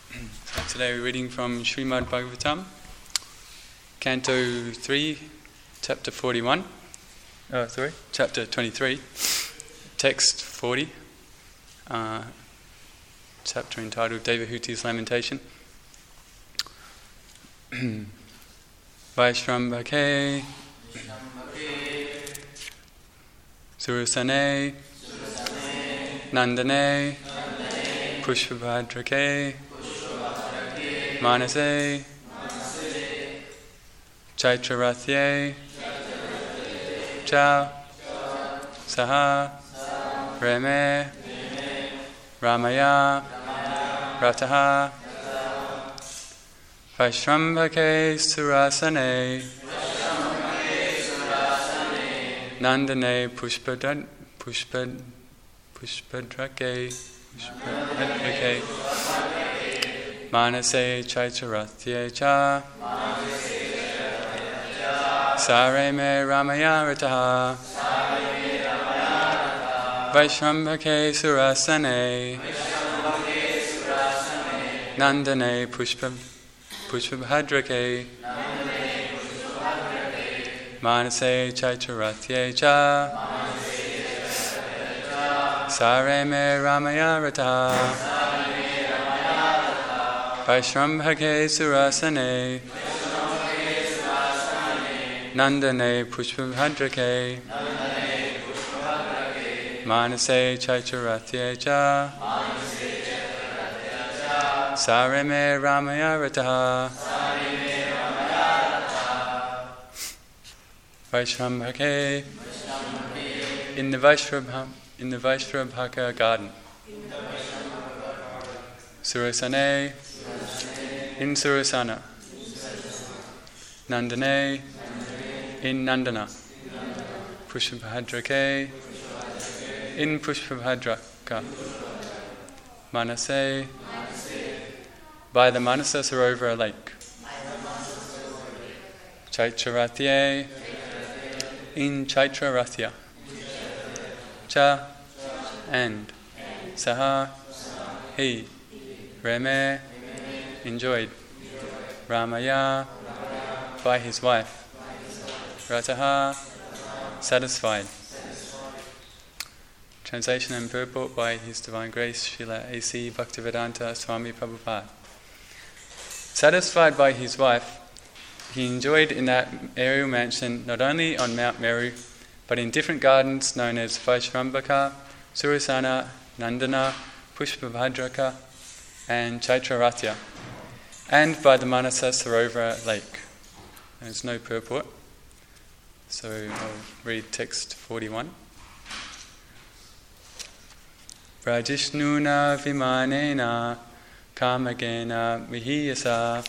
So today we're reading from Srimad Bhagavatam, Canto 3, Chapter 41. Chapter 23, Text 40, chapter entitled Devahuti's Lamentation. Vaishrambhake Surasane Nandane Pushpabhadrake Manase Chaitraratye Cha Saha Reme Ramaya Rataha Vaishrambhake Surasane Nandane Pushpadrake Manase Chaitraratye Cha Sareme Ramaya Rataha Vaishrambhake Surasane Nandane Pushpabhadrake Manase Chaitraratye Cha Sareme Ramaya Rataha Vaishrambhake Surasane Nandane Pushpabhadrake Manase Chaitraratye Cha Sareme Ramaya Rataha Vaishrambhake in the Vaishrambhaka garden. Surasane in Surasana. Nandane in Nandana. Pushpabhadrake in Pushpabhadraka. Manase by the Manasa Sarovara lake. Chaitraratye in Chaitraratya. Cha and Saha he Reme enjoyed. Ramaya by his wife. Rataha satisfied. Translation and purport by His Divine Grace Srila A.C. Bhaktivedanta Swami Prabhupada. Satisfied by his wife, he enjoyed in that aerial mansion not only on Mount Meru, but in different gardens known as Vaishrambhaka, Surasana, Nandana, Pushpabhadraka, and Chaitraratya, and by the Manasa Sarovara lake. There's no purport, so I'll read text 41. Vrajishnuna vimanena kamagena vihiyasa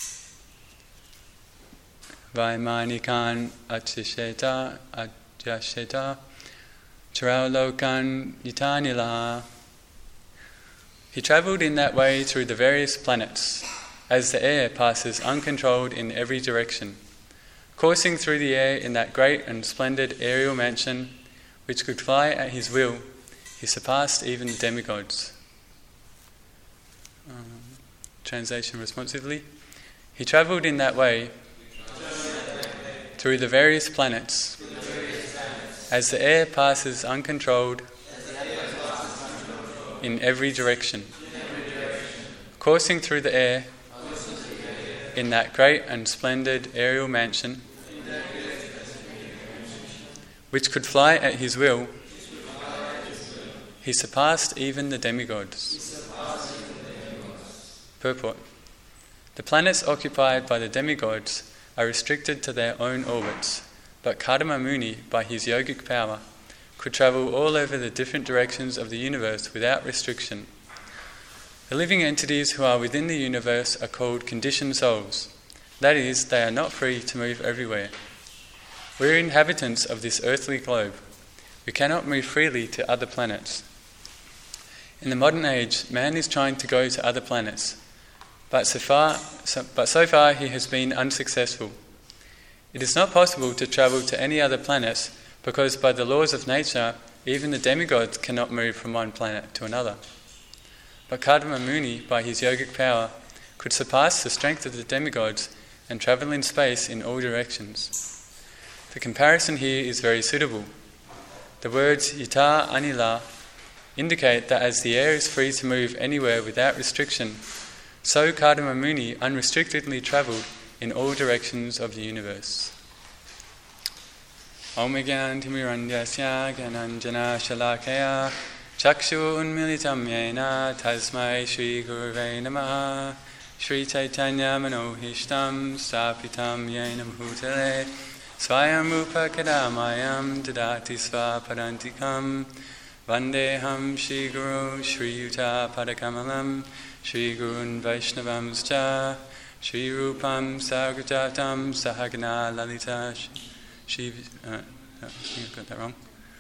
Vaimanikan achisheta ajasheta charaulokan yitanila. He travelled in that way through the various planets, as the air passes uncontrolled in every direction. Coursing through the air in that great and splendid aerial mansion, which could fly at his will, he surpassed even the demigods. Translation responsively. He travelled in that way through the various planets, as the air passes uncontrolled in every direction. Coursing through the air in that great and splendid aerial mansion, which could fly at his will, he surpassed even the demigods. Purport. The planets occupied by the demigods are restricted to their own orbits, but Kadama Muni, by his yogic power, could travel all over the different directions of the universe without restriction. The living entities who are within the universe are called conditioned souls. That is, they are not free to move everywhere. We are inhabitants of this earthly globe. We cannot move freely to other planets. In the modern age, man is trying to go to other planets, but so far he has been unsuccessful. It is not possible to travel to any other planets because by the laws of nature, even the demigods cannot move from one planet to another. but Kadama Muni, by his yogic power, could surpass the strength of the demigods and travel in space in all directions. The comparison here is very suitable. The words Yata Anila indicate that as the air is free to move anywhere without restriction, so Kadama Muni unrestrictedly travelled in all directions of the universe. Om Gyanantimirandhyasya Gyananjana Shalakaya Chakshu Unmilitam Yena Tasmai Shri Gurve Namaha Shri Chaitanya Manohishtam Stapitam Yena Bhutale Swayam Rupa Kadamayam Dadati Svapadantikam Vandeham Shri Guru Shri Yuta Padakamalam Shri Gurun Vaishnavamscha Shri Rupam Sagrajatam Sahagna Lalita Shri I think I've got that wrong.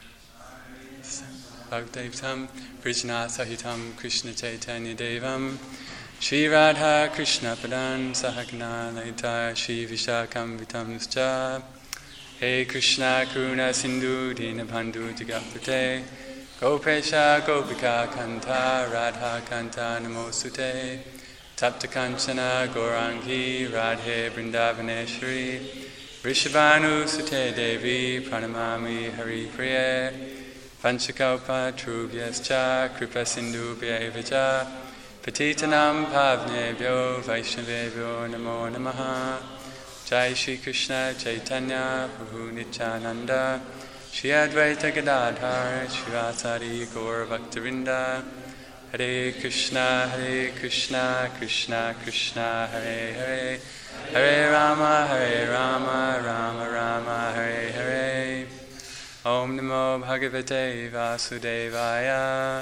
Bhagavatam Vrijna Sahitam Krishna Chaitanya Devam Shri Radha Krishna Padan Sahagna Lalita Shri Vishakam Vitamnuscha Hey Krishna Karuna Sindhu Dinabandhu Jagapate Gopesha Gopika Kanta Radha Kanta Namosute Tapta Kanchana Gaurangi Radhe Vrindavaneshwari Rishabhanu Sute Devi Pranamami Hari Priya Vanchakalpa Trubhyascha Kripa Sindhu Bhyavacha Patitanam Pavnebhyo Vaishnavebhyo Namo Namaha Jai Shri Krishna Chaitanya Prabhu Nityananda Shri Advaita Gadadhar Shivasari Gaur Bhaktavinda Hare Krishna Krishna Krishna Hare Hare Hare Rama Rama Rama Hare Hare Om Namo Bhagavate Vasudevaya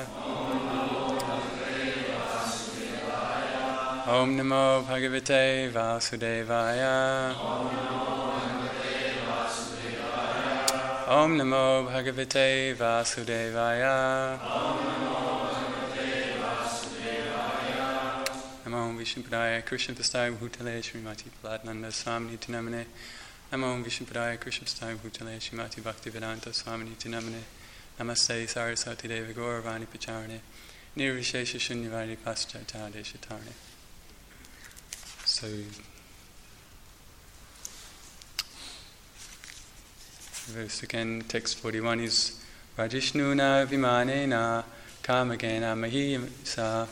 Om Namo Bhagavate Vasudevaya Om Namo Bhagavate Vasudevaya Namo Vishnupadaya Krishna Prasthaya Bhutale Srimati Prahlad Swamini Tinamane Namo Vishnupadaya Krishna Prasthaya Bhutale Srimati Bhaktivedanta Swamini Tinamane Namaste Saraswati Deva Gauravani Pacharane Nirvishesha Shunyavadi Paschata Deshatarane. So, verse again, text 41 is Rajishnuna Vimanena Kamagena Mahiyamsa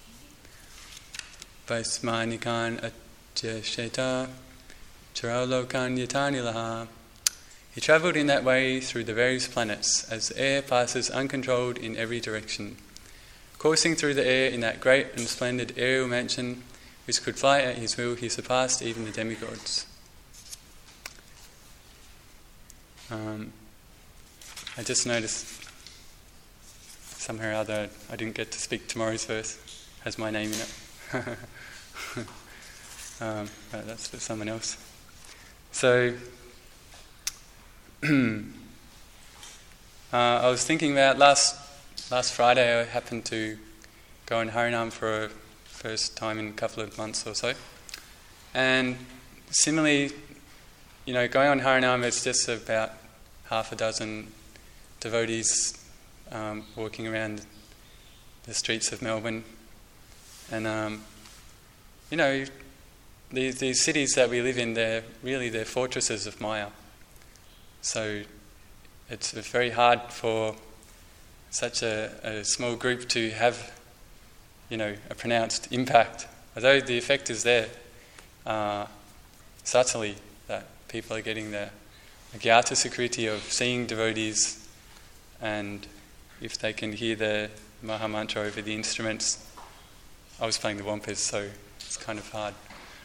Vaismanikan Ajasheta Charalokan Yatanilaha. He travelled in that way through the various planets, as the air passes uncontrolled in every direction. Coursing through the air in that great and splendid aerial mansion, which could fly at his will, he surpassed even the demigods. I just noticed somehow or other I didn't get to speak tomorrow's verse. It has my name in it. But that's for someone else. So, I was thinking about last Friday I happened to go in Harinam for a first time in a couple of months or so. And similarly, going on Harinam, it's just about half a dozen devotees walking around the streets of Melbourne. And, these cities that we live in, they're fortresses of Maya. So it's very hard for such a small group to have, a pronounced impact. Although the effect is there, subtly, that people are getting the Gyata Sukriti of seeing devotees, and if they can hear the Maha Mantra over the instruments. I was playing the wampas, so it's kind of hard.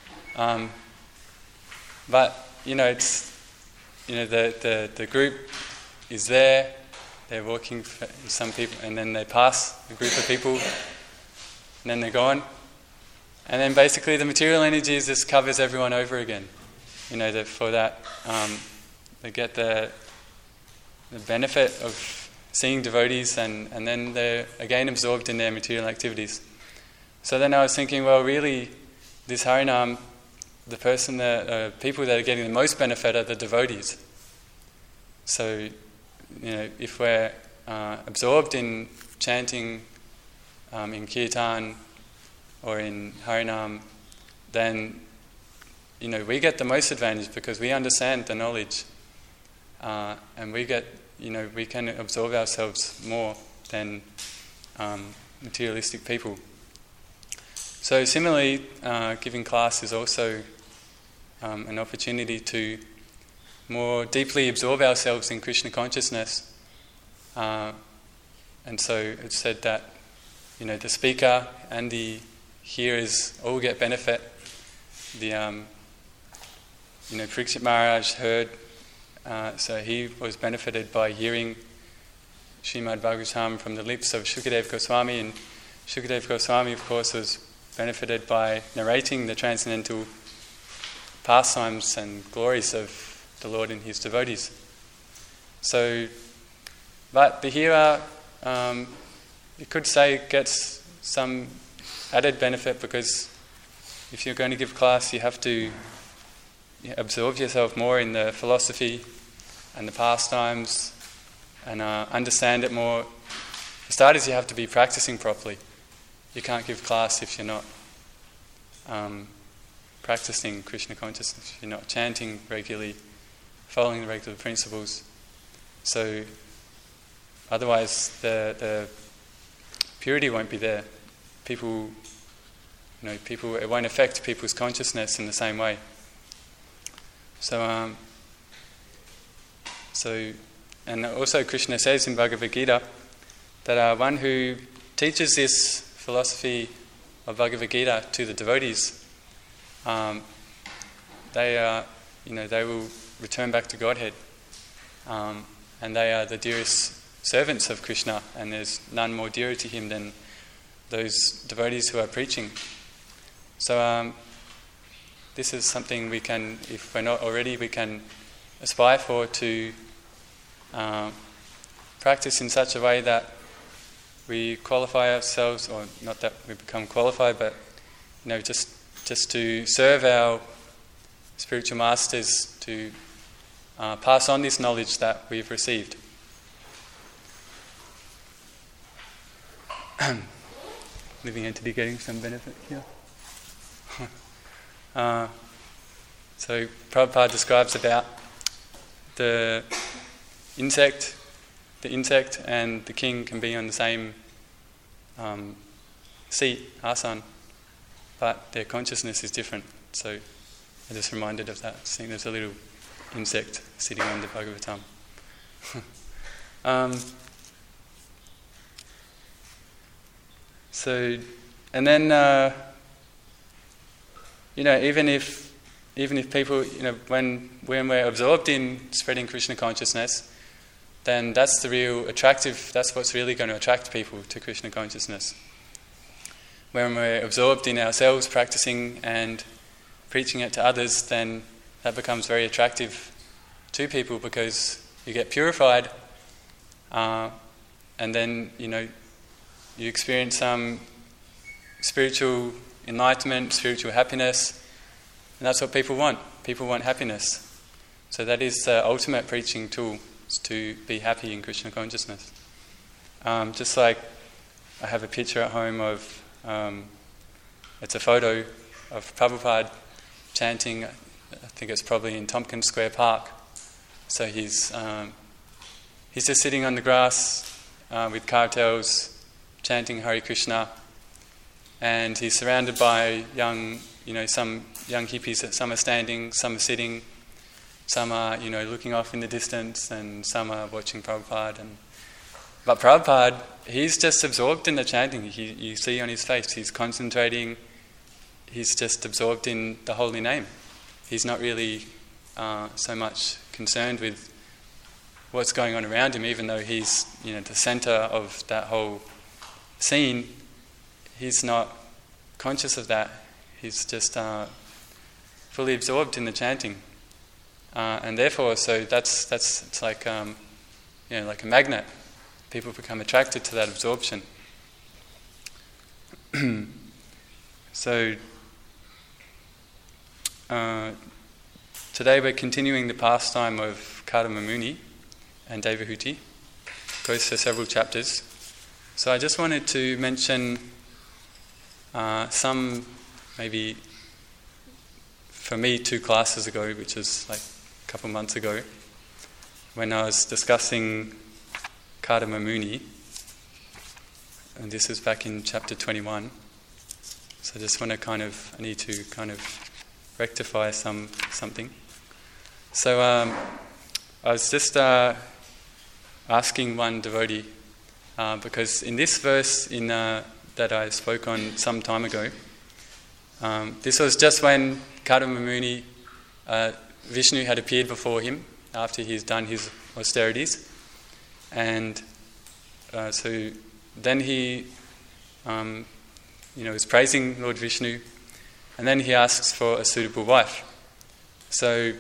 But it's the group is there. They're walking for some people, and then they pass a group of people, and then they're gone. And then basically the material energy just covers everyone over again. For that, they get the benefit of seeing devotees, and then they're again absorbed in their material activities. So then I was thinking, well, really, this Harinam, the people that are getting the most benefit are the devotees. So, if we're absorbed in chanting in Kirtan or in Harinam, then we get the most advantage because we understand the knowledge, and we get we can absorb ourselves more than materialistic people. So similarly, giving class is also an opportunity to more deeply absorb ourselves in Krishna consciousness. And so it's said that the speaker and the hearers all get benefit. The Parikshit Maharaj heard, so he was benefited by hearing Srimad Bhagavatam from the lips of Shukadev Goswami, and Shukadev Goswami, of course, was benefited by narrating the transcendental pastimes and glories of the Lord and his devotees. So, but the hearer, you could say, gets some added benefit, because if you're going to give class, you have to absorb yourself more in the philosophy and the pastimes and understand it more. For starters, you have to be practicing properly. You can't give class if you're not practicing Krishna consciousness, if you're not chanting regularly, following the regular principles. So otherwise the purity won't be there. People, it won't affect people's consciousness in the same way. So and also Krishna says in Bhagavad Gita that one who teaches this philosophy of Bhagavad Gita to the devotees, they will return back to Godhead, and they are the dearest servants of Krishna, and there's none more dearer to him than those devotees who are preaching. So this is something we can, if we're not already, we can aspire for, to practice in such a way that we qualify ourselves, or not that we become qualified, but just to serve our spiritual masters, to pass on this knowledge that we've received. Living entity getting some benefit here. So Prabhupada describes about the insect and the king can be on the same seat, asan, but their consciousness is different. So I just reminded of that. I think there's a little insect sitting on the Bhagavatam. So, and then even if people, when we're absorbed in spreading Krishna consciousness, then that's what's really going to attract people to Krishna consciousness. When we're absorbed in ourselves practicing and preaching it to others, then that becomes very attractive to people, because you get purified, and then you experience some spiritual enlightenment, spiritual happiness, and that's what people want. People want happiness. So that is the ultimate preaching tool, is to be happy in Krishna consciousness. Just like I have a picture at home of, it's a photo of Prabhupada chanting, I think it's probably in Tompkins Square Park. So he's just sitting on the grass with cartels, chanting Hare Krishna, and he's surrounded by some young hippies. Some are standing, some are sitting, some are looking off in the distance, and some are watching Prabhupada. But Prabhupada, he's just absorbed in the chanting. You see on his face, he's concentrating. He's just absorbed in the holy name. He's not really so much concerned with what's going on around him, even though he's the center of that whole scene. He's not conscious of that. He's just fully absorbed in the chanting, and therefore, so it's like like a magnet. People become attracted to that absorption. So today we're continuing the pastime of Kadama Muni and Devahuti. It goes for several chapters. So I just wanted to mention some, maybe for me 2 classes ago, which was like a couple months ago, when I was discussing Kadama Muni, and this is back in chapter 21. So I just want to I need to rectify something. So I was just asking one devotee, because in this verse that I spoke on some time ago, this was just when Kadama Muni, Vishnu had appeared before him after he's done his austerities, and so then he is praising Lord Vishnu, and then he asks for a suitable wife. So,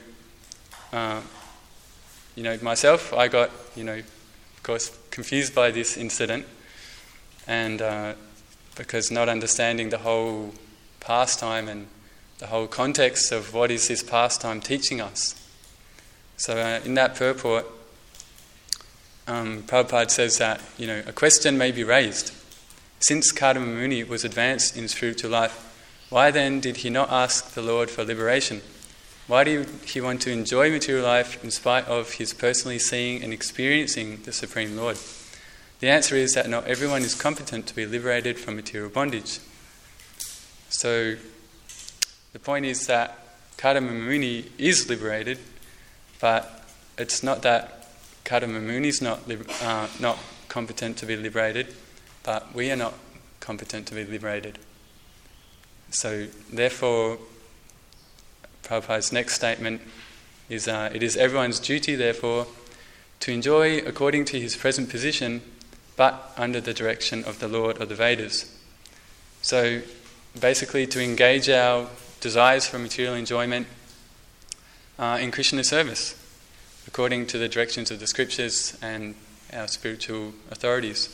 myself, I got, of course, confused by this incident, and because not understanding the whole pastime and the whole context of what is this pastime teaching us. So in that purport, Prabhupada says that, a question may be raised. Since Kadama Muni was advanced in spiritual life, why then did he not ask the Lord for liberation? Why did he want to enjoy material life in spite of his personally seeing and experiencing the Supreme Lord? The answer is that not everyone is competent to be liberated from material bondage. So the point is that Kadama Muni is liberated, but it's not that Kadama Muni is not competent to be liberated, but we are not competent to be liberated. So therefore, Prabhupada's next statement is, it is everyone's duty, therefore, to enjoy according to his present position, but under the direction of the Lord of the Vedas. So basically to engage our desires for material enjoyment in Krishna service, according to the directions of the scriptures and our spiritual authorities.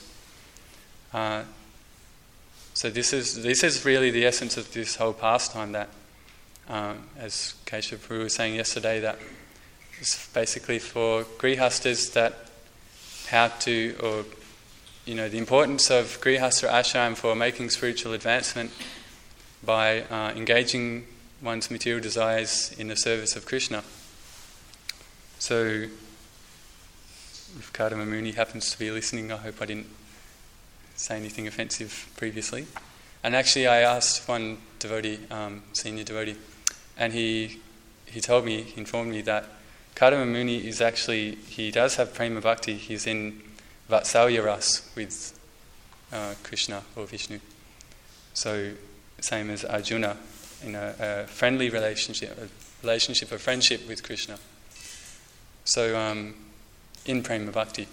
So this is really the essence of this whole pastime, that, as Keshav Prabhu was saying yesterday, that it's basically for grihastas, that the importance of grihastha ashram for making spiritual advancement by engaging one's material desires in the service of Krishna. So if Kadama Muni happens to be listening, I hope I didn't say anything offensive previously. And actually I asked one devotee, senior devotee, and he informed me that Kadama Muni is actually, he does have prema bhakti. He's in Vatsalya ras with Krishna or Vishnu. So same as Arjuna, in a friendly relationship, a relationship of friendship with Krishna. So in prema bhakti.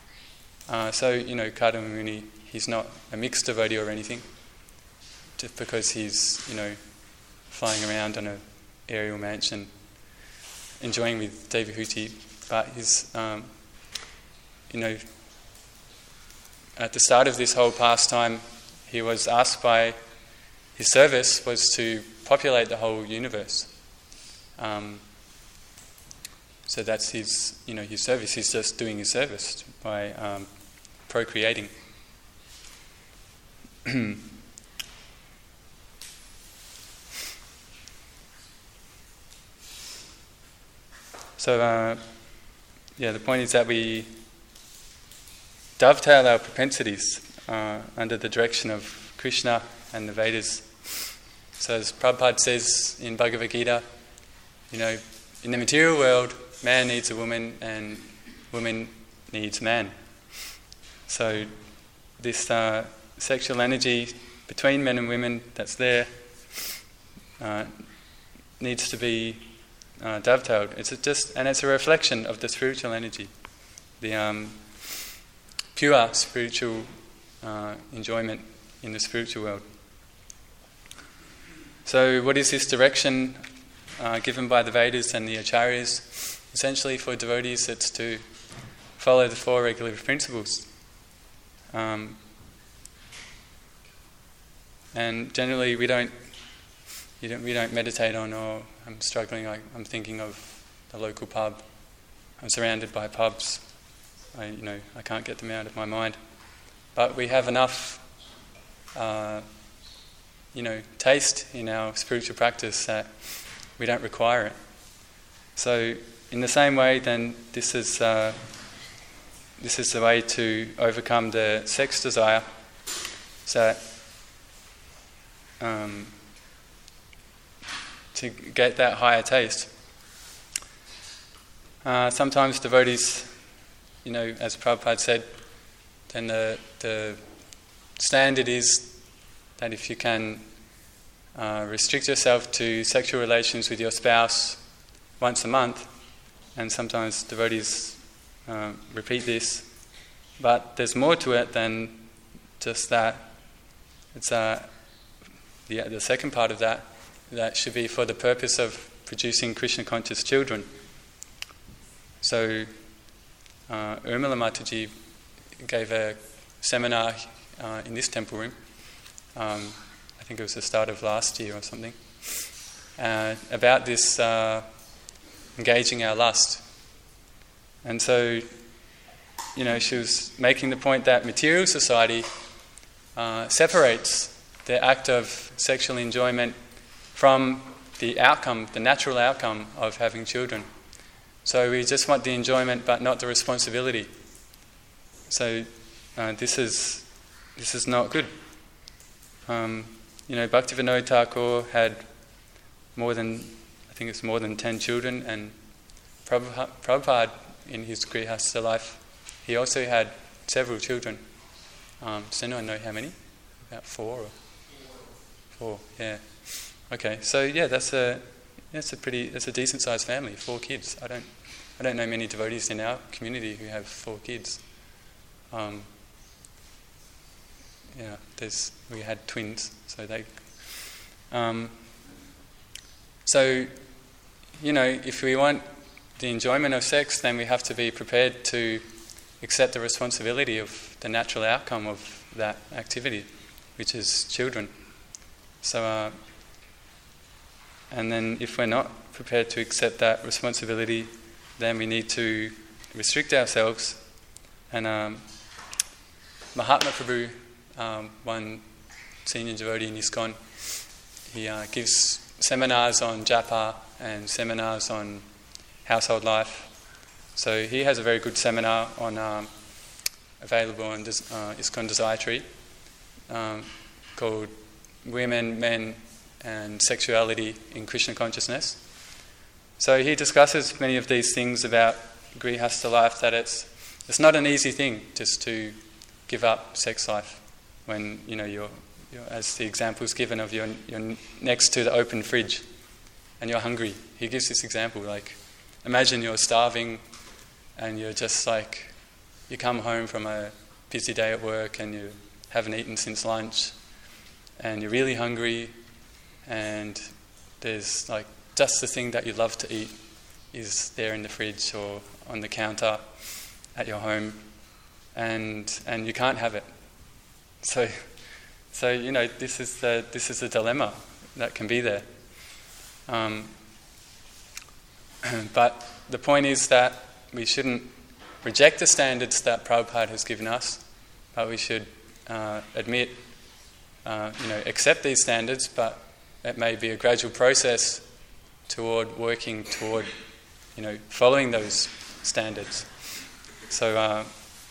Kadama Muni, he's not a mixed devotee or anything, just because he's, flying around on an aerial mansion, enjoying with Devahuti. But he's, at the start of this whole pastime, he was asked by, his service was to populate the whole universe. So that's his service. He's just doing his service by procreating. So, the point is that we dovetail our propensities under the direction of Krishna and the Vedas. So as Prabhupada says in Bhagavad Gita, in the material world, man needs a woman and woman needs man. So this sexual energy between men and women that's there needs to be dovetailed. It's a reflection of the spiritual energy, the pure spiritual enjoyment in the spiritual world. So what is this direction given by the Vedas and the Acharyas? Essentially for devotees, it's to follow the 4 regulative principles. And generally we don't meditate on, I'm struggling, I'm thinking of the local pub. I'm surrounded by pubs. I can't get them out of my mind. but we have enough, taste in our spiritual practice that we don't require it. So, in the same way, then this is the way to overcome the sex desire. So, to get that higher taste. Sometimes devotees, as Prabhupada said, then the standard is that if you can restrict yourself to sexual relations with your spouse once a month, and sometimes devotees repeat this, but there's more to it than just that. It's the second part of that should be for the purpose of producing Krishna-conscious children. So, Urmila Mataji gave a seminar in this temple room, I think it was the start of last year or something, about this engaging our lust. And so, she was making the point that material society separates the act of sexual enjoyment from the outcome, the natural outcome of having children. So we just want the enjoyment but not the responsibility. So this is not good. Bhaktivinoda Thakur had more than 10 children, and Prabhupada in his Grihastha life, he also had several children. Does anyone know how many? About 4 or 4, yeah. Okay, so yeah, that's a decent sized family, 4 kids. I don't know many devotees in our community who have 4 kids. We had twins, so they. If we want the enjoyment of sex, then we have to be prepared to accept the responsibility of the natural outcome of that activity, which is children. So, and then if we're not prepared to accept that responsibility, then we need to restrict ourselves. And Mahatma Prabhu, one senior devotee in ISKCON, he gives seminars on japa and seminars on household life. So he has a very good seminar on available on ISKCON Desire Tree called Women, Men and Sexuality in Krishna Consciousness. So he discusses many of these things about Grihastha life, that it's not an easy thing just to give up sex life when you're as the example is given of you're next to the open fridge and you're hungry. He gives this example, like imagine you're starving and you're just like, you come home from a busy day at work and you haven't eaten since lunch and you're really hungry and there's like just the thing that you love to eat is there in the fridge or on the counter at your home and you can't have it. So this is a dilemma that can be there. But the point is that we shouldn't reject the standards that Prabhupada has given us, but we should accept these standards, but it may be a gradual process toward working toward, following those standards. So,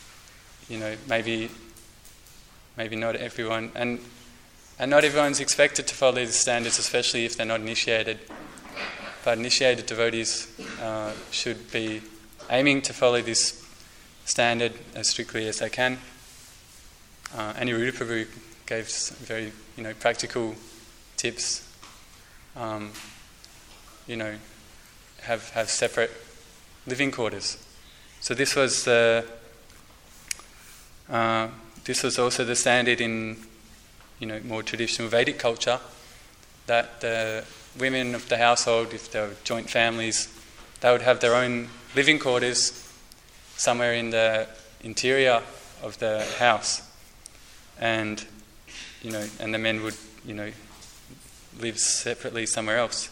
maybe not everyone, and not everyone's expected to follow these standards, especially if they're not initiated. But initiated devotees should be aiming to follow this standard as strictly as they can. Aniruddha Prabhu gave very, practical tips. Have separate living quarters. So this was also the standard in, more traditional Vedic culture, that the women of the household, if they were joint families, they would have their own living quarters somewhere in the interior of the house, and the men would, live separately somewhere else,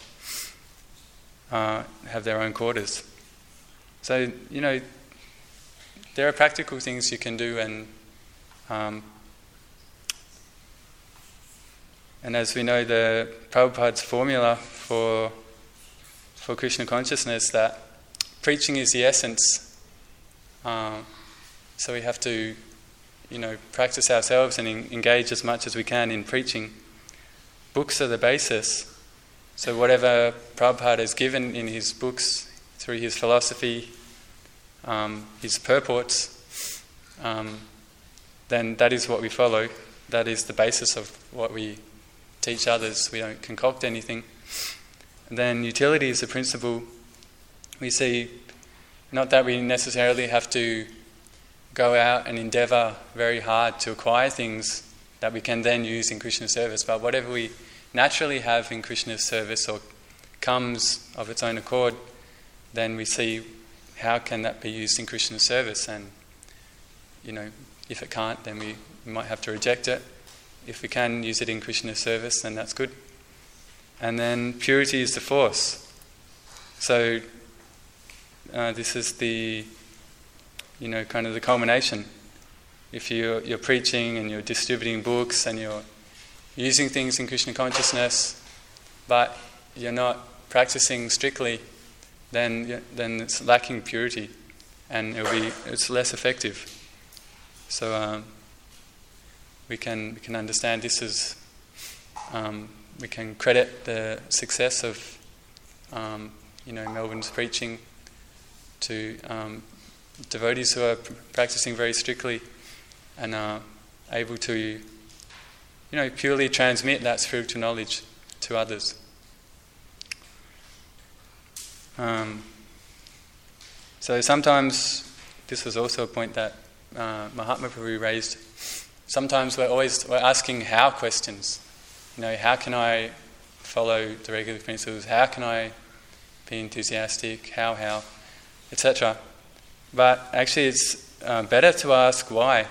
have their own quarters. So, there are practical things you can do, and And as we know, the Prabhupada's formula for Krishna consciousness, that preaching is the essence. So we have to, practice ourselves and engage as much as we can in preaching. Books are the basis. So whatever Prabhupada has given in his books, through his philosophy, his purports, then that is what we follow. That is the basis of what we teach others. We don't concoct anything. And then utility is the principle. We see, not that we necessarily have to go out and endeavour very hard to acquire things that we can then use in Krishna's service, but whatever we naturally have in Krishna's service or comes of its own accord, then we see how can that be used in Krishna's service. And if it can't, then we might have to reject it. If we can use it in Krishna's service, then that's good. And then purity is the force. So this is the kind of the culmination. If you're preaching and you're distributing books and you're using things in Krishna consciousness, but you're not practicing strictly, then it's lacking purity, and it's less effective. So we can understand this as we can credit the success of Melbourne's preaching to devotees who are practicing very strictly and are able to purely transmit that spiritual knowledge to others. So sometimes, this was also a point that Mahatma Prabhu raised, sometimes we're asking how questions. How can I follow the regular principles? How can I be enthusiastic? How, etc. But actually it's better to ask why.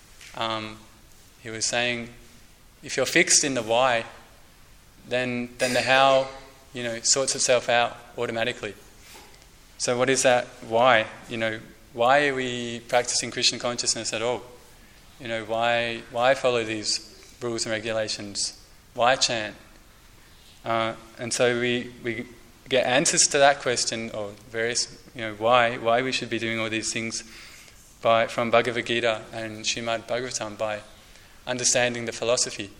He was saying, if you're fixed in the why, then the how, sorts itself out automatically. So what is that why? Why are we practicing Krishna consciousness at all? Why follow these rules and regulations? Why chant? And so we get answers to that question, or various, why we should be doing all these things from Bhagavad Gita and Srimad Bhagavatam, by understanding the philosophy.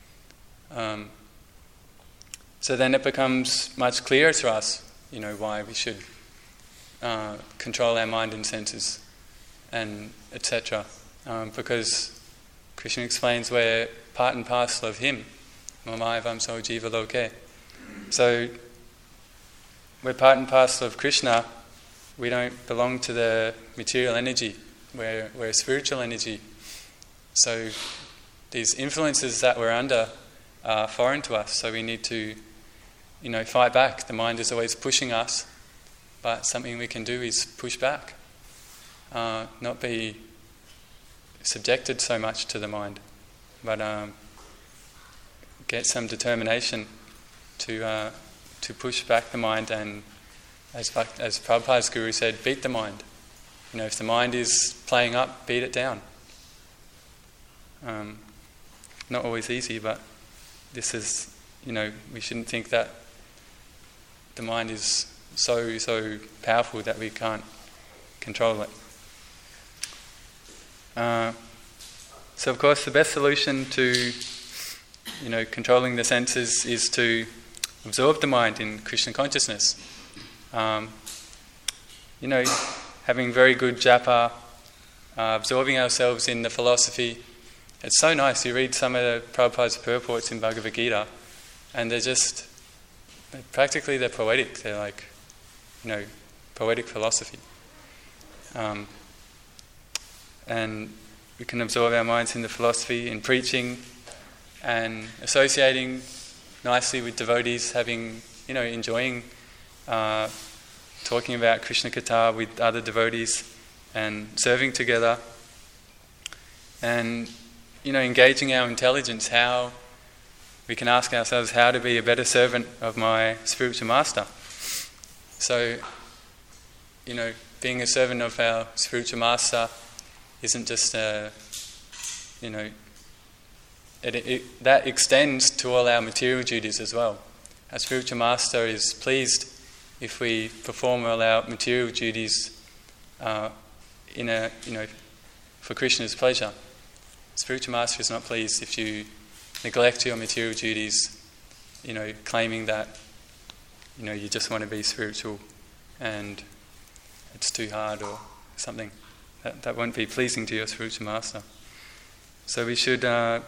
So then it becomes much clearer to us, why we should control our mind and senses, and etc. Because Krishna explains we're part and parcel of Him. Mamaivam so jiva loke. So we're part and parcel of Krishna. We don't belong to the material energy. We're a spiritual energy. So these influences that we're under are foreign to us. So we need to, fight back. The mind is always pushing us, but something we can do is push back. Not be subjected so much to the mind, but get some determination to push back the mind, and as Prabhupada's guru said, beat the mind. If the mind is playing up, beat it down. Not always easy, but this is, we shouldn't think that the mind is so powerful that we can't control it. So of course the best solution to controlling the senses is to absorb the mind in Krishna consciousness. Having very good japa, absorbing ourselves in the philosophy. It's so nice. You read some of the Prabhupada's purports in Bhagavad Gita, and they're poetic. They're like, poetic philosophy. And we can absorb our minds in the philosophy, in preaching, and associating nicely with devotees, enjoying talking about Krishna Katha with other devotees, and serving together, and engaging our intelligence, how we can ask ourselves how to be a better servant of my spiritual master. So, being a servant of our spiritual master isn't just that extends to all our material duties as well. Our spiritual master is pleased if we perform all our material duties for Krishna's pleasure. Spiritual master is not pleased if you neglect your material duties, claiming that you just want to be spiritual and it's too hard or something. That won't be pleasing to your spiritual master. So we should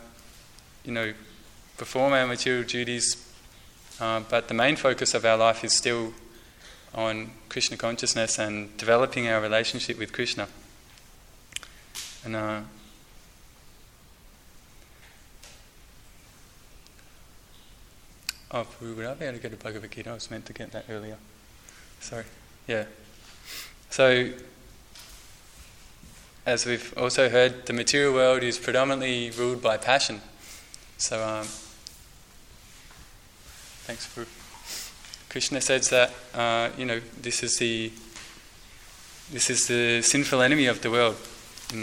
perform our material duties, but the main focus of our life is still on Krishna consciousness and developing our relationship with Krishna. And would I be able to get a Bhagavad Gita? I was meant to get that earlier. Sorry. Yeah. So, as we've also heard, the material world is predominantly ruled by passion. So, thanks for... Krishna says that, this is the sinful enemy of the world in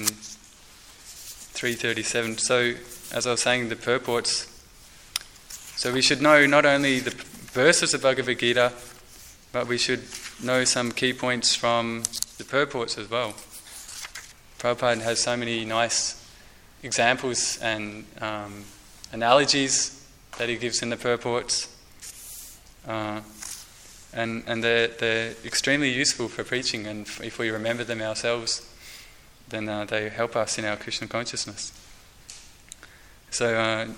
337. So, as I was saying, the purports. So we should know not only the verses of Bhagavad Gita, but we should know some key points from the purports as well. Prabhupada has so many nice examples and analogies that he gives in the purports. And they're extremely useful for preaching, and if we remember them ourselves, then they help us in our Krishna consciousness. So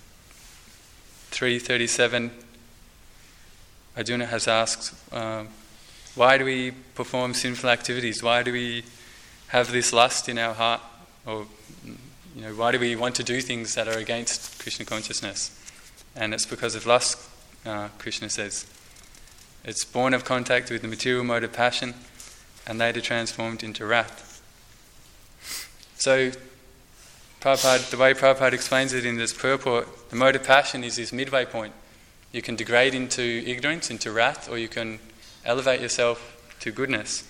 337, Arjuna has asked, why do we perform sinful activities? Why do we have this lust in our heart? Or, why do we want to do things that are against Krishna consciousness? And it's because of lust, Krishna says. It's born of contact with the material mode of passion and later transformed into wrath. So, the way Prabhupada explains it in this purport, the mode of passion is this midway point. You can degrade into ignorance, into wrath, or you can elevate yourself to goodness.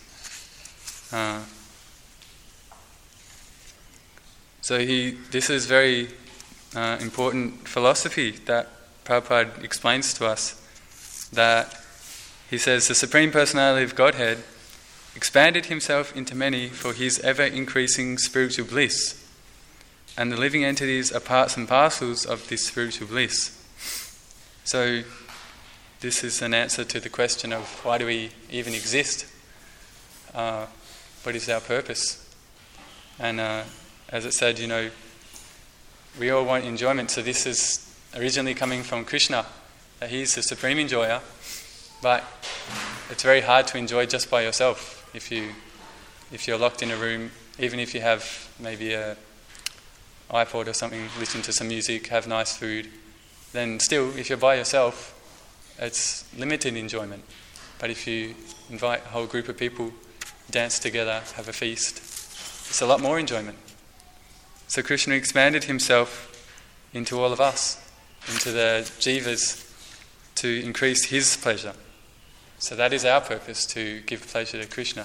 This is very important philosophy that Prabhupada explains to us, that he says the Supreme Personality of Godhead expanded himself into many for his ever-increasing spiritual bliss, and the living entities are parts and parcels of this spiritual bliss. So this is an answer to the question of why do we even exist? What is our purpose? And as it said, we all want enjoyment. So this is originally coming from Krishna, that he's the supreme enjoyer, but it's very hard to enjoy just by yourself. If you're locked in a room, even if you have maybe a iPod or something, listen to some music, have nice food, then still, if you're by yourself, it's limited enjoyment. But if you invite a whole group of people, dance together, have a feast, it's a lot more enjoyment. So Krishna expanded himself into all of us, into the jivas, to increase his pleasure. So that is our purpose, to give pleasure to Krishna.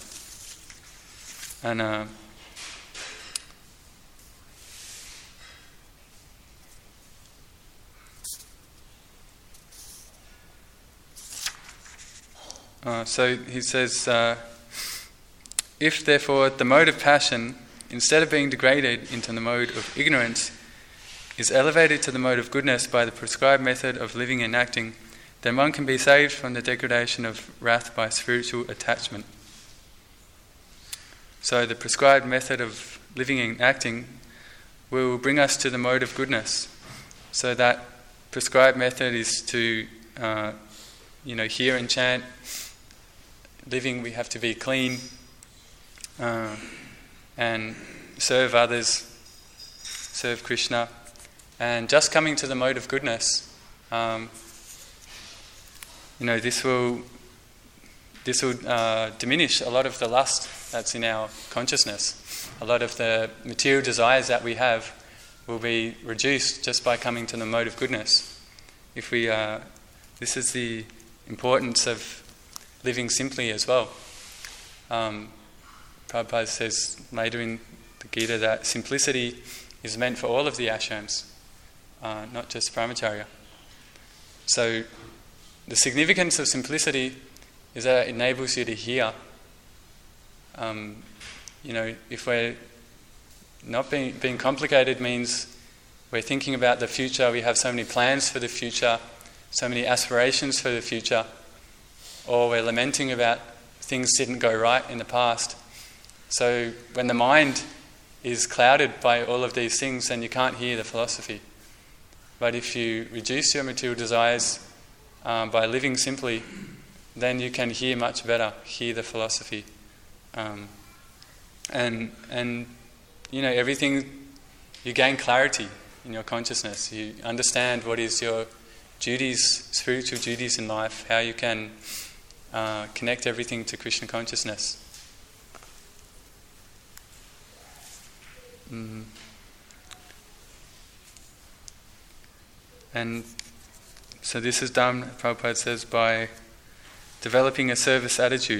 And so he says, if therefore the mode of passion, instead of being degraded into the mode of ignorance, is elevated to the mode of goodness by the prescribed method of living and acting, then one can be saved from the degradation of wrath by spiritual attachment. So the prescribed method of living and acting will bring us to the mode of goodness. So that prescribed method is to, hear and chant. Living, we have to be clean and serve others, serve Krishna. And just coming to the mode of goodness, this will diminish a lot of the lust that's in our consciousness. A lot of the material desires that we have will be reduced just by coming to the mode of goodness. This is the importance of living simply as well. Prabhupada says later in the Gita that simplicity is meant for all of the ashrams, not just brahmacharya. So the significance of simplicity is that it enables you to hear. If we're not being complicated means we're thinking about the future, we have so many plans for the future, so many aspirations for the future, or we're lamenting about things didn't go right in the past. So when the mind is clouded by all of these things, then you can't hear the philosophy. But if you reduce your material desires by living simply, then you can hear much better, hear the philosophy. Everything, you gain clarity in your consciousness. You understand what is your duties, spiritual duties in life, how you can connect everything to Krishna consciousness. And so this is done, Prabhupada says, by developing a service attitude.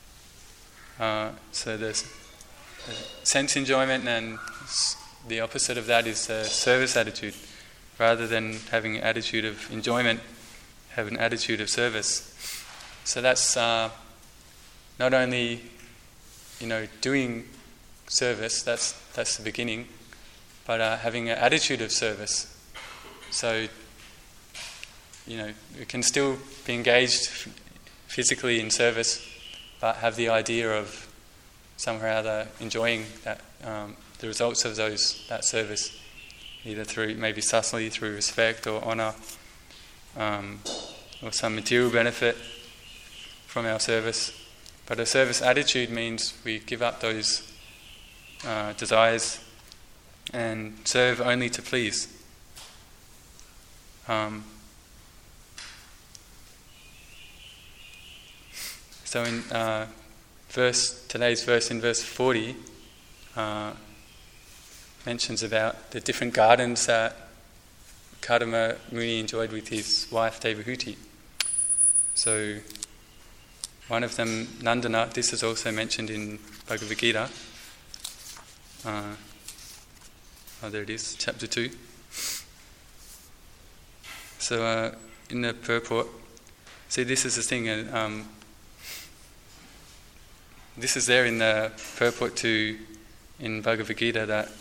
So there's sense enjoyment, and the opposite of that is a service attitude. Rather than having an attitude of enjoyment, have an attitude of service. So that's not only, doing service, that's the beginning, but having an attitude of service. So, we can still be engaged physically in service, but have the idea of somehow or other enjoying that the results of that service, either through, maybe subtly through respect or honour, or some material benefit from our service. But a service attitude means we give up those desires and serve only to please. So in today's verse, in verse 40, mentions about the different gardens that Kadama Muni enjoyed with his wife Devahuti. So one of them, Nandana, this is also mentioned in Bhagavad Gita. There it is, chapter 2. So in the purport, see, this is the thing, this is there in the purport in Bhagavad Gita that,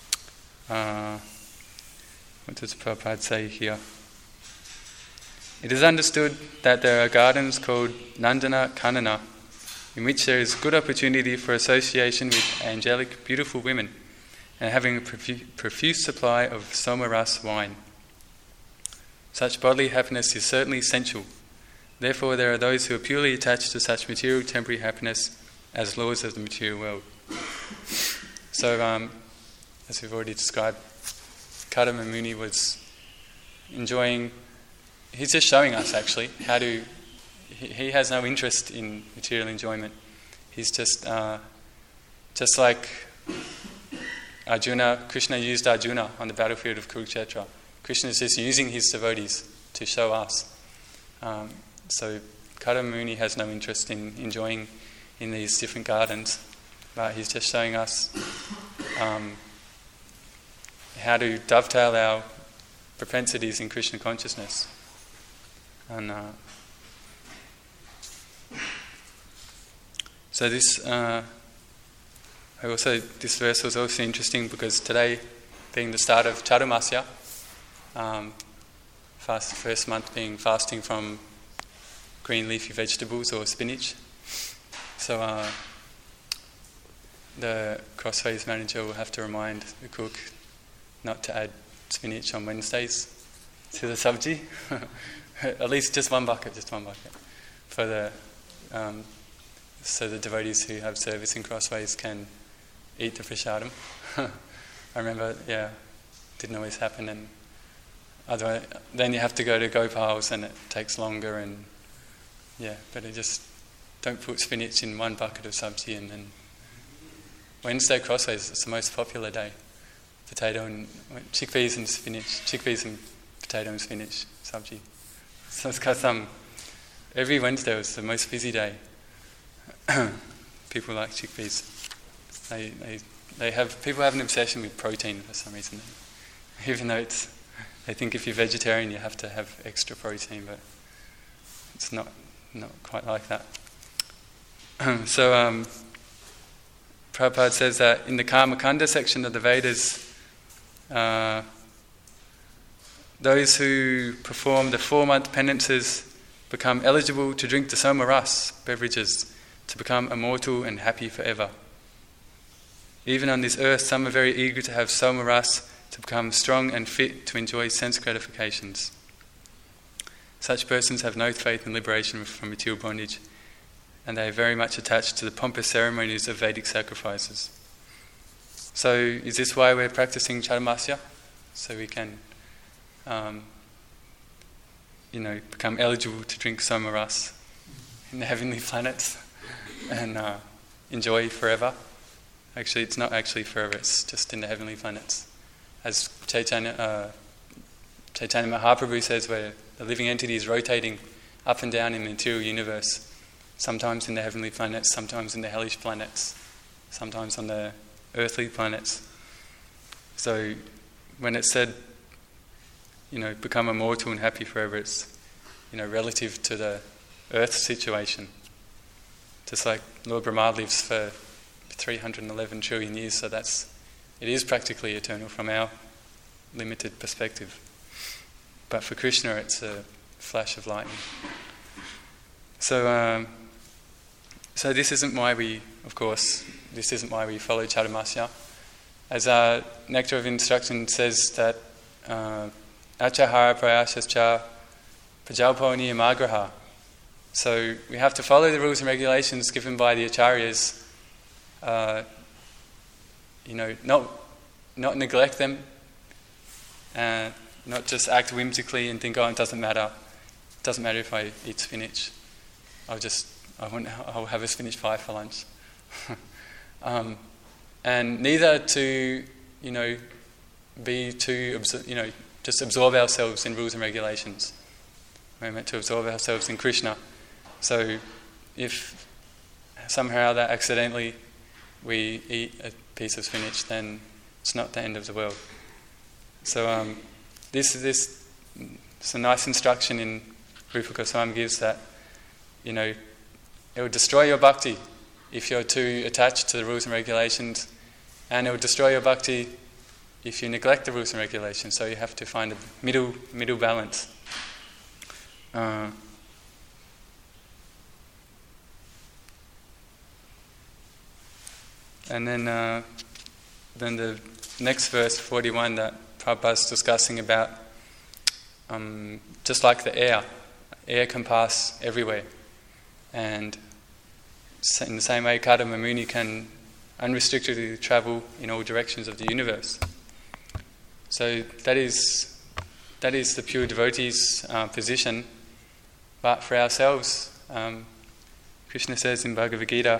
what does Prabhupada say here? It is understood that there are gardens called Nandana Kanana, in which there is good opportunity for association with angelic, beautiful women, and having a profuse supply of Somaras wine. Such bodily happiness is certainly sensual. Therefore, there are those who are purely attached to such material temporary happiness as laws of the material world. So, as we've already described, Kadama Muni was enjoying. He's just showing us actually how to. He has no interest in material enjoyment. He's just like Arjuna. Krishna used Arjuna on the battlefield of Kurukshetra. Krishna is just using his devotees to show us. So Kadama Muni has no interest in enjoying in these different gardens, but he's just showing us how to dovetail our propensities in Krishna consciousness. And so this verse was also interesting because today, being the start of Chaturmasya, first month being fasting from green leafy vegetables or spinach. So the Crossways manager will have to remind the cook not to add spinach on Wednesdays to the sabji. At least just one bucket, for the so the devotees who have service in Crossways can eat the prasadam. I remember, didn't always happen, and otherwise, then you have to go to Gopal's and it takes longer, and better just don't put spinach in one bucket of sabji. And then Wednesday Crossways is the most popular day. Chickpeas and potato and spinach sabji. So it's because every Wednesday was the most busy day. People like chickpeas. They People have an obsession with protein for some reason, even though they think if you're vegetarian you have to have extra protein, but it's not quite like that. So Prabhupada says that in the Karma Kanda section of the Vedas, those who perform the 4-month penances become eligible to drink the Soma Ras beverages to become immortal and happy forever. Even on this earth, some are very eager to have Soma Ras to become strong and fit to enjoy sense gratifications. Such persons have no faith in liberation from material bondage, and they are very much attached to the pompous ceremonies of Vedic sacrifices. So, is this why we're practicing Chatumasya? So we can, become eligible to drink Soma Ras in the heavenly planets and enjoy forever. Actually, it's not actually forever, it's just in the heavenly planets. As Chaitanya Mahaprabhu says, where the living entity is rotating up and down in the material universe, sometimes in the heavenly planets, sometimes in the hellish planets, sometimes on the earthly planets. So when it's said, become immortal and happy forever, it's, relative to the earth situation. Just like Lord Brahma lives for 311 trillion years, so it is practically eternal from our limited perspective. But for Krishna, it's a flash of lightning. So this isn't why we follow Chatumasya. As our Nectar of Instruction says that Achahara Prayasascha Prajalpo Niyamagraha. So we have to follow the rules and regulations given by the Acharyas, not neglect them, not just act whimsically and think, it doesn't matter. It doesn't matter if I eat spinach. I'll have a spinach pie for lunch. And neither to, be too, just absorb ourselves in rules and regulations. We're meant to absorb ourselves in Krishna. So if somehow that accidentally we eat a piece of spinach, then it's not the end of the world. So this is a nice instruction in Rupa Goswami gives that, it will destroy your bhakti if you're too attached to the rules and regulations, and it will destroy your bhakti if you neglect the rules and regulations. So you have to find a middle balance. And then the next verse, 41, that Prabhupada's discussing about, just like the air can pass everywhere. And in the same way, Kadama Muni can unrestrictedly travel in all directions of the universe. So that is the pure devotee's position. But for ourselves, Krishna says in Bhagavad Gita,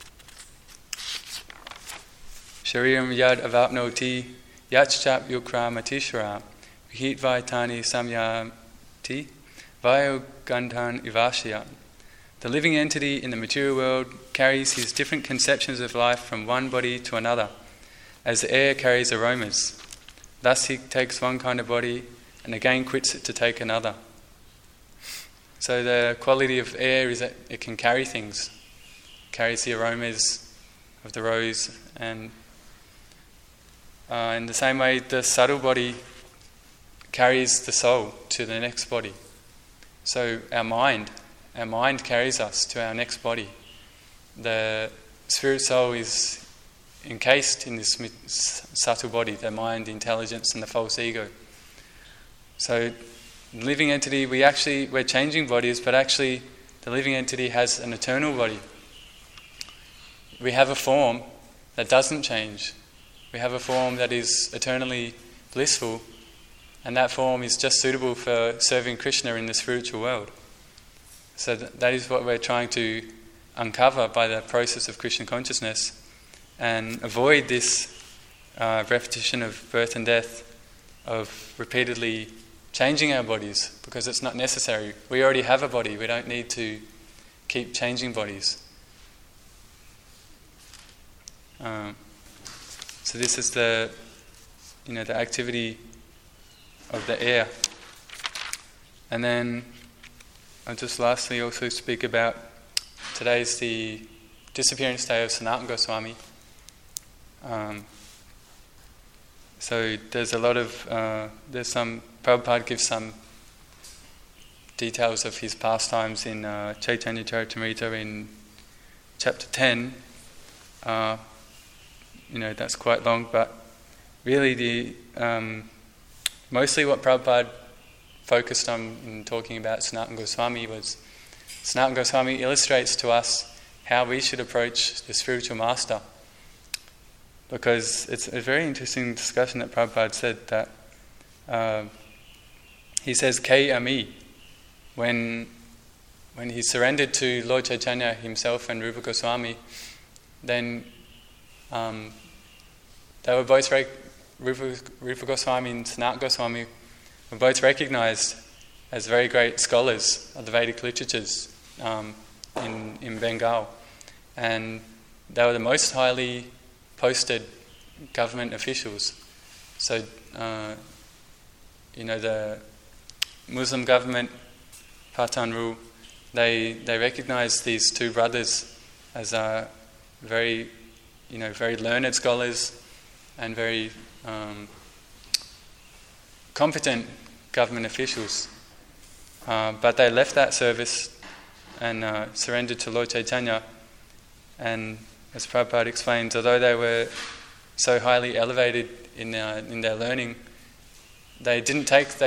Shariram yad avapnoti yachchap yukra matishvara vihitvaitani samyati vayo gandhan ivashya. The living entity in the material world carries his different conceptions of life from one body to another, as the air carries aromas. Thus he takes one kind of body and again quits it to take another. So the quality of air is that it can carry things. It carries the aromas of the rose, and in the same way the subtle body carries the soul to the next body. So our mind carries us to our next body. The spirit soul is encased in this subtle body, the mind, the intelligence, and the false ego. So the living entity, we're changing bodies, but actually the living entity has an eternal body. We have a form that doesn't change. We have a form that is eternally blissful, and that form is just suitable for serving Krishna in the spiritual world. So that is what we're trying to uncover by the process of Krishna consciousness, and avoid this repetition of birth and death, of repeatedly changing our bodies, because it's not necessary. We already have a body. We don't need to keep changing bodies. So this is the activity of the air. And then I'll just lastly also speak about today's the disappearance day of Sanatana Goswami. So there's a lot of, Prabhupada gives some details of his pastimes in Chaitanya Charitamrita in chapter 10. That's quite long, but really mostly what Prabhupada focused on in talking about Sanatana Goswami was Sanatana Goswami illustrates to us how we should approach the spiritual master. Because it's a very interesting discussion that Prabhupada said that he says, K Ami, when he surrendered to Lord Chaitanya himself and Rupa Goswami, then they were both, Rupa Goswami and Sanatana Goswami were both recognized as very great scholars of the Vedic literatures in Bengal. And they were the most highly posted government officials. So, the Muslim government, Pathan rule, they recognized these two brothers as very learned scholars and very competent government officials. But they left that service and surrendered to Lord Chaitanya. And as Prabhupada explains, although they were so highly elevated in their learning, they didn't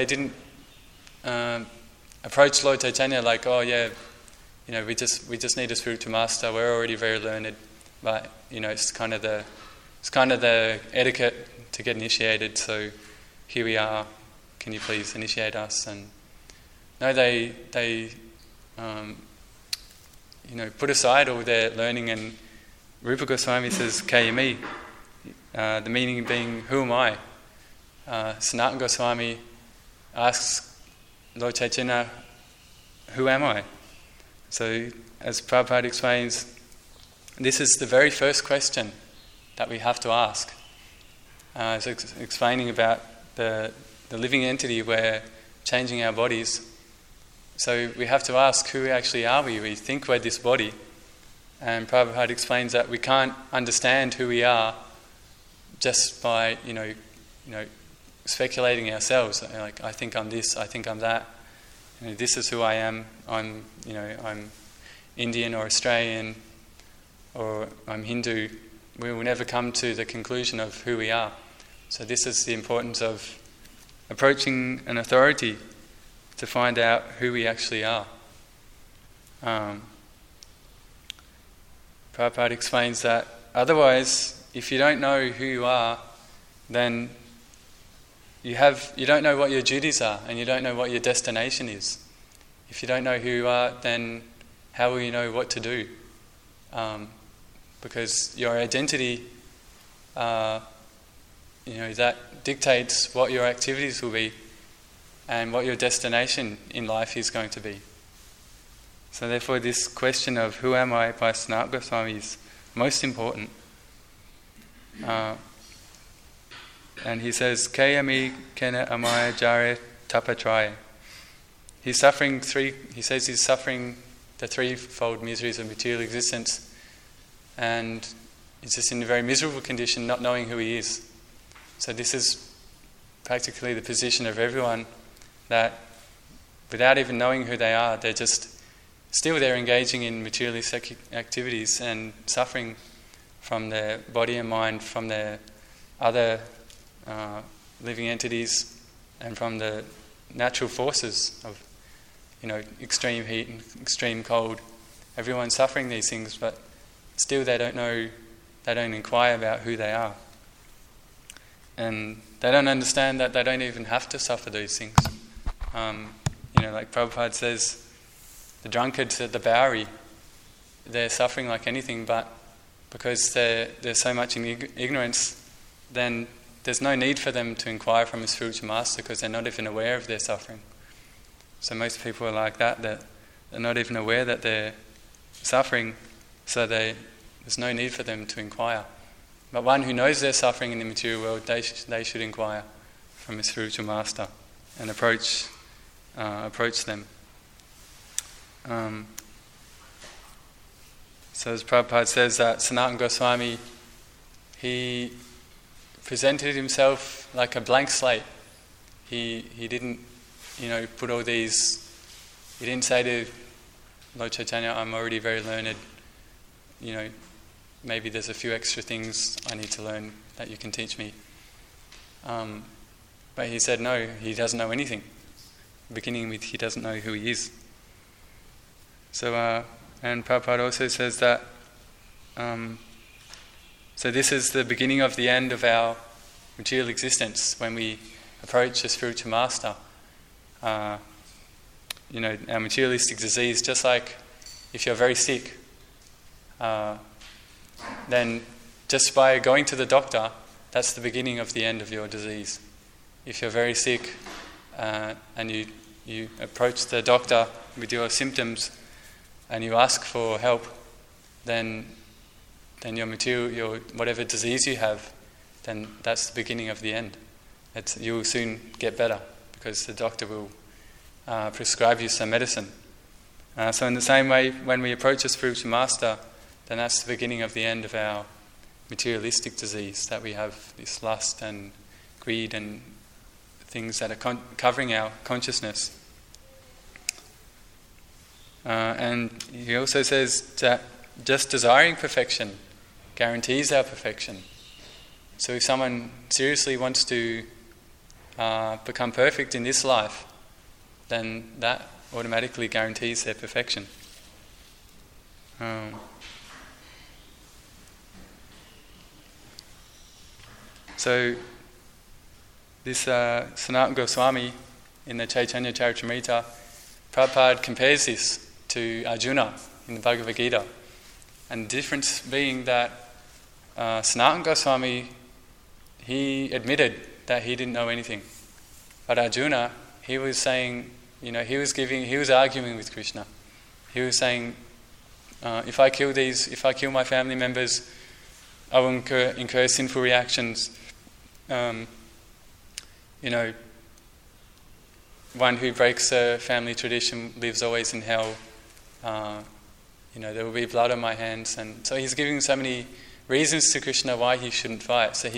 approach Lord Chaitanya like, we just need a spiritual master. We're already very learned, but it's kind of the etiquette to get initiated. So here we are. Can you please initiate us? And no, they put aside all their learning, and Rupa Goswami says, Kayami, the meaning being, who am I? Sanatana Goswami asks Lord Chaitanya, who am I? So, as Prabhupada explains, this is the very first question that we have to ask. It's explaining about the living entity we're changing our bodies. So we have to ask, who actually are we? We think we're this body. And Prabhupada explains that we can't understand who we are just by, speculating ourselves. Like, I think I'm this, I think I'm that. This is who I am. I'm Indian or Australian, or I'm Hindu. We will never come to the conclusion of who we are. So this is the importance of approaching an authority to find out who we actually are. Prabhupada explains that otherwise, if you don't know who you are, then you don't know what your duties are, and you don't know what your destination is. If you don't know who you are, then how will you know what to do? Because your identity, that dictates what your activities will be and what your destination in life is going to be. So therefore this question of who am I by Sanatana Goswami is most important. And he says, Kayami kena amaya jare tapatraya. He's suffering the threefold miseries of material existence, and he's just in a very miserable condition, not knowing who he is. So this is practically the position of everyone, that without even knowing who they are, they're engaging in materialistic activities and suffering from their body and mind, from their other living entities, and from the natural forces of extreme heat and extreme cold. Everyone's suffering these things, but still they don't inquire about who they are. And they don't understand that they don't even have to suffer these things. Like Prabhupada says, the drunkards at the Bowery, they're suffering like anything, but because they're so much in ignorance, then there's no need for them to inquire from a spiritual master, because they're not even aware of their suffering. So most people are like that they're not even aware that they're suffering, so there's no need for them to inquire. But one who knows their suffering in the material world, they should inquire from a spiritual master and approach them. So as Prabhupada says that Sanatana Goswami, he presented himself like a blank slate. He didn't, put all these. He didn't say to Lord Chaitanya, "I'm already very learned. Maybe there's a few extra things I need to learn that you can teach me." But he said no, he doesn't know anything. Beginning with, he doesn't know who he is. So, and Prabhupada also says that, so this is the beginning of the end of our material existence when we approach a spiritual master. Our materialistic disease, just like if you're very sick, then just by going to the doctor, that's the beginning of the end of your disease. If you're very sick and you approach the doctor with your symptoms and you ask for help, then your whatever disease you have, then that's the beginning of the end. You will soon get better because the doctor will prescribe you some medicine. So in the same way, when we approach a spiritual master, then that's the beginning of the end of our materialistic disease, that we have this lust and greed and things that are covering our consciousness. And he also says that just desiring perfection guarantees our perfection. So if someone seriously wants to become perfect in this life, then that automatically guarantees their perfection. So this Sanatana Goswami in the Chaitanya Charitamrita, Prabhupada compares this to Arjuna in the Bhagavad Gita. And the difference being that Sanatana Goswami, he admitted that he didn't know anything. But Arjuna, he was saying, he was arguing with Krishna. He was saying, if I kill my family members, I will incur sinful reactions. One who breaks a family tradition lives always in hell. There will be blood on my hands. And so he's giving so many reasons to Krishna why he shouldn't fight. So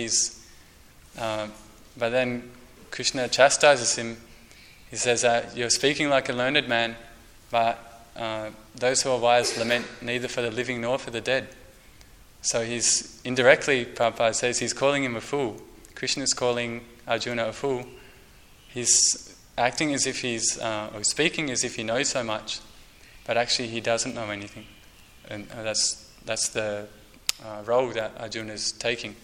but then Krishna chastises him. He says that you're speaking like a learned man, but those who are wise lament neither for the living nor for the dead. So he's indirectly, Prabhupada says, he's calling him a fool. Krishna's calling Arjuna a fool. He's acting as if or speaking as if he knows so much, but actually he doesn't know anything. And that's the role that Arjuna is taking.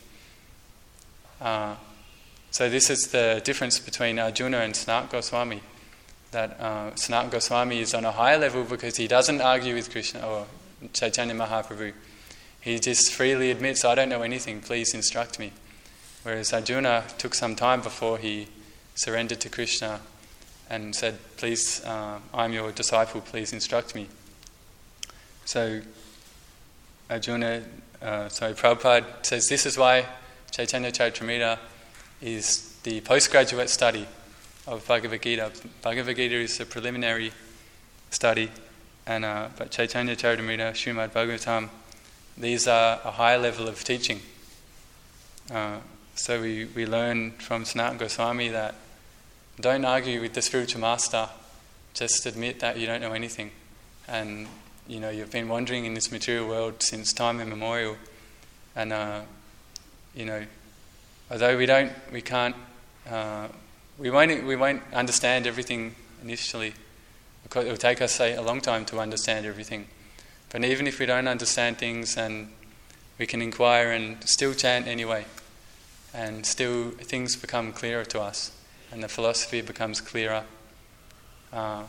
So this is the difference between Arjuna and Sanatana Goswami. That Sanatana Goswami is on a higher level because he doesn't argue with Krishna or Chaitanya Mahaprabhu. He just freely admits, I don't know anything, please instruct me. Whereas Arjuna took some time before he surrendered to Krishna and said, please, I'm your disciple, please instruct me. So Prabhupada says this is why Chaitanya Charitamrita is the postgraduate study of Bhagavad Gita. Bhagavad Gita is a preliminary study, and but Chaitanya Charitamrita, Srimad Bhagavatam, these are a higher level of teaching. So we learn from Sanatana Goswami that don't argue with the spiritual master, just admit that you don't know anything. And you've been wandering in this material world since time immemorial. And although we won't understand everything initially, because it will take us a long time to understand everything. But even if we don't understand things, and we can inquire and still chant anyway, and still things become clearer to us, and the philosophy becomes clearer, and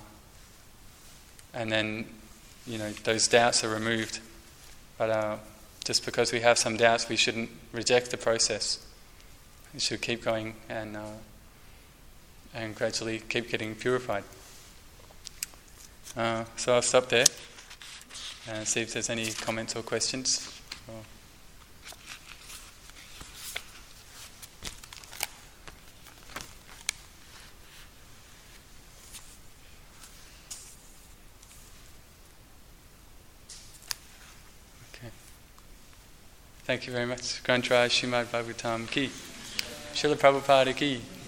then those doubts are removed. But just because we have some doubts, we shouldn't reject the process. We should keep going and gradually keep getting purified. So I'll stop there and see if there's any comments or questions. Thank you very much. Granth Rai Srimad Bhagavatam ki. Srila Prabhupada ki.